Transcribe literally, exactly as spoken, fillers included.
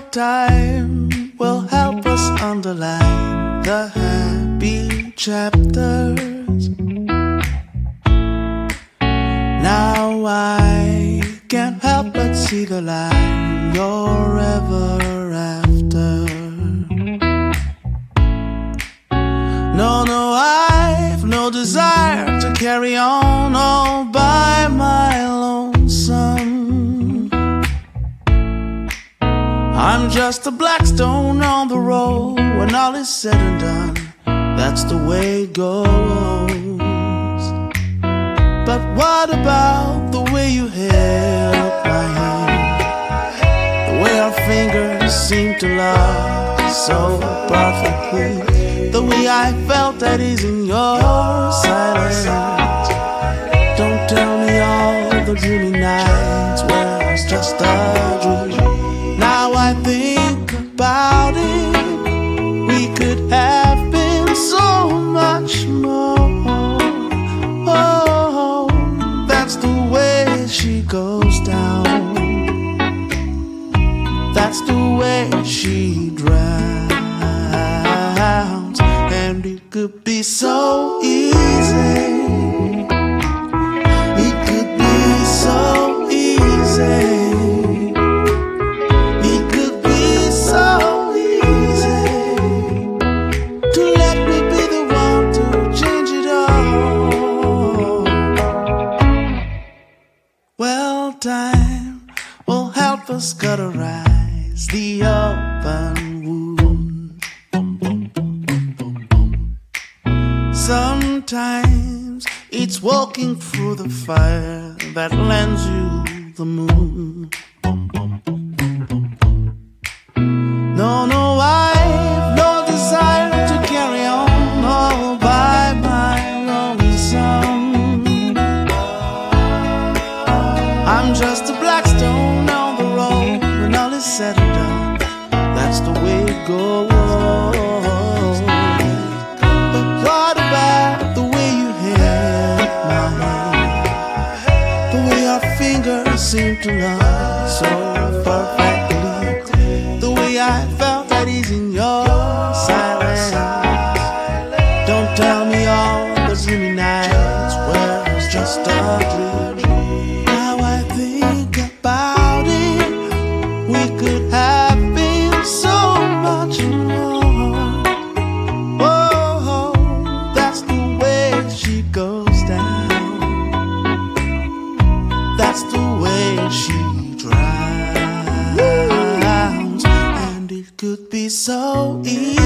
time will help us underline the happy chapters. Now I can't help but see the line you're ever after. No, no, I've no desire to carry on all by my lonesome. I'm just a black stone on the road. When all is said and done, that's the way it goes. But what about the way you held my hand, the way our fingers seem to lock so perfectly, the way I felt at ease in your silence. Don't tell me all the dreamy nights where it's just a dream. Now I think about it, we could have been so much more. Oh, that's the way she goes down. That's the way she drowns. And it could be so easy. It could be so easy. It could be so easy to let me be the one to change it all. Well, time will help us cauterize the open wound. Sometimes it's walking through the fire that lends you the moon. No, no, I've no desire to carry on all by my lonesome. I'm just a black stone on the road. When all is said and done, that's the way it goes. What about the way you held my hand, the way our fingers seem to lie so perfectly, the way I felt at ease in your silence. Don't tell me all the dreamy nights where it's just a dream. Now I think about it, we could have been so much more. Goes down. That's the way she drowns. And it could be so easy.